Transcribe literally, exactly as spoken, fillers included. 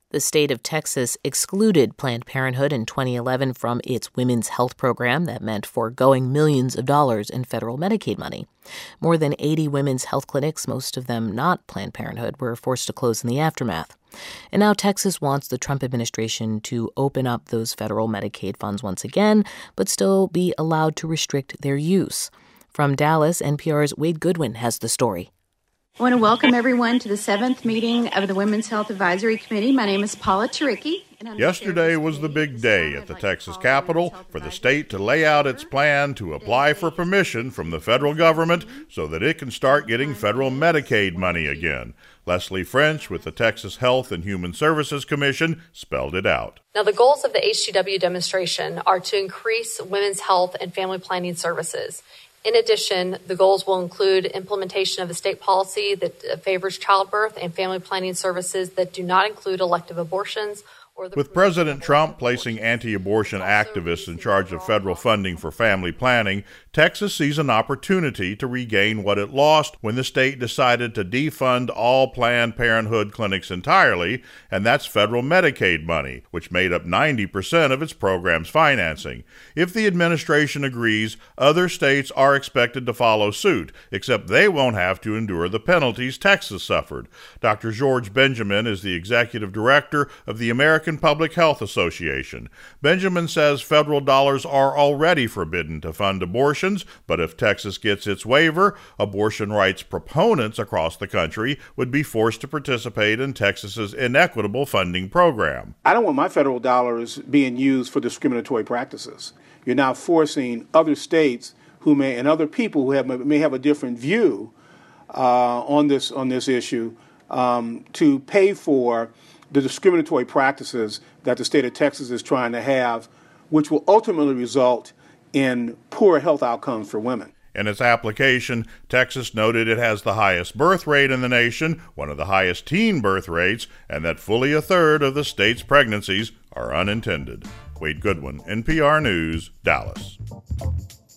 The state of Texas excluded Planned Parenthood in twenty eleven from its women's health program that meant foregoing millions of dollars in federal Medicaid money. More than eighty women's health clinics, most of them not Planned Parenthood, were forced to close in the aftermath. And now Texas wants the Trump administration to open up those federal Medicaid funds once again, but still be allowed to restrict their use. From Dallas, N P R's Wade Goodwin has the story. I want to welcome everyone to the seventh meeting of the Women's Health Advisory Committee. My name is Paula Taricki. Yesterday was the big day at the Texas Capitol for the state to lay out its plan to apply for permission from the federal government so that it can start getting federal Medicaid money again. Leslie French with the Texas Health and Human Services Commission spelled it out. Now, the goals of the H G W demonstration are to increase women's health and family planning services. In addition, the goals will include implementation of a state policy that favors childbirth and family planning services that do not include elective abortions. With President Trump placing anti-abortion activists in charge of federal funding for family planning, Texas sees an opportunity to regain what it lost when the state decided to defund all Planned Parenthood clinics entirely, and that's federal Medicaid money, which made up ninety percent of its program's financing. If the administration agrees, other states are expected to follow suit, except they won't have to endure the penalties Texas suffered. Doctor George Benjamin is the executive director of the American Public Health Association. Benjamin says federal dollars are already forbidden to fund abortions, but if Texas gets its waiver, abortion rights proponents across the country would be forced to participate in Texas's inequitable funding program. I don't want my federal dollars being used for discriminatory practices. You're now forcing other states who may and other people who have may have a different view uh, on this on this issue um, to pay for the discriminatory practices that the state of Texas is trying to have, which will ultimately result in poor health outcomes for women. In its application, Texas noted it has the highest birth rate in the nation, one of the highest teen birth rates, and that fully a third of the state's pregnancies are unintended. Wade Goodwin, N P R News, Dallas.